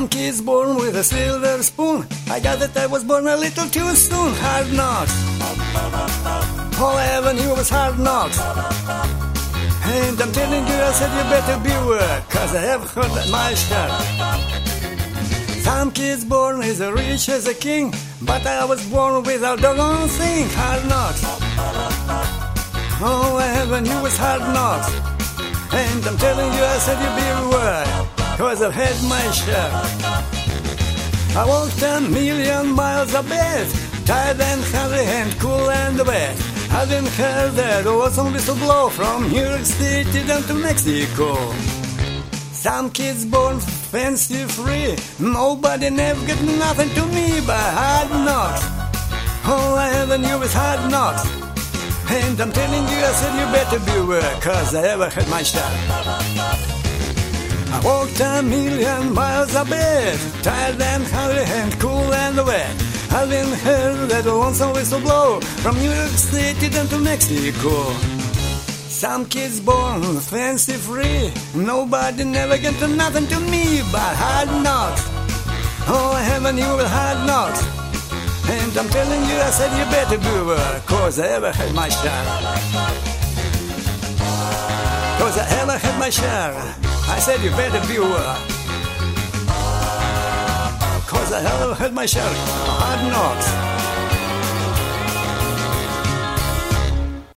Some kids born with a silver spoon. I got that I was born a little too soon. Hard knocks. All I ever knew was hard knocks. And I'm telling you, I said you better beware, 'cause I have heard my share. Some kids born as rich as a king, but I was born without doggone thing. Hard knocks. All I ever knew was hard knocks. And I'm telling you, I said you beware, 'cause I've had my share. I walked 1,000,000 miles a bed, tired and hungry and cool and wet. I didn't hear that awesome whistle blow from New York City down to Mexico. Some kids born fancy free, nobody never get nothing to me but hard knocks. All I ever knew was hard knocks. And I'm telling you, I said you better beware, 'cause I ever had my share. I walked 1,000,000 miles a bed, tired and hungry and cool and wet. I didn't hear that lonesome whistle blow from New York City down to Mexico. Some kids born fancy free, nobody never get to nothing to me but hard knocks. All I ever knew was hard knocks. And I'm telling you, I said you better beware, 'cause I ever had my share. 'Cause I ever had my share. I said you better beware, 'cause I ever had my share. Hard knocks.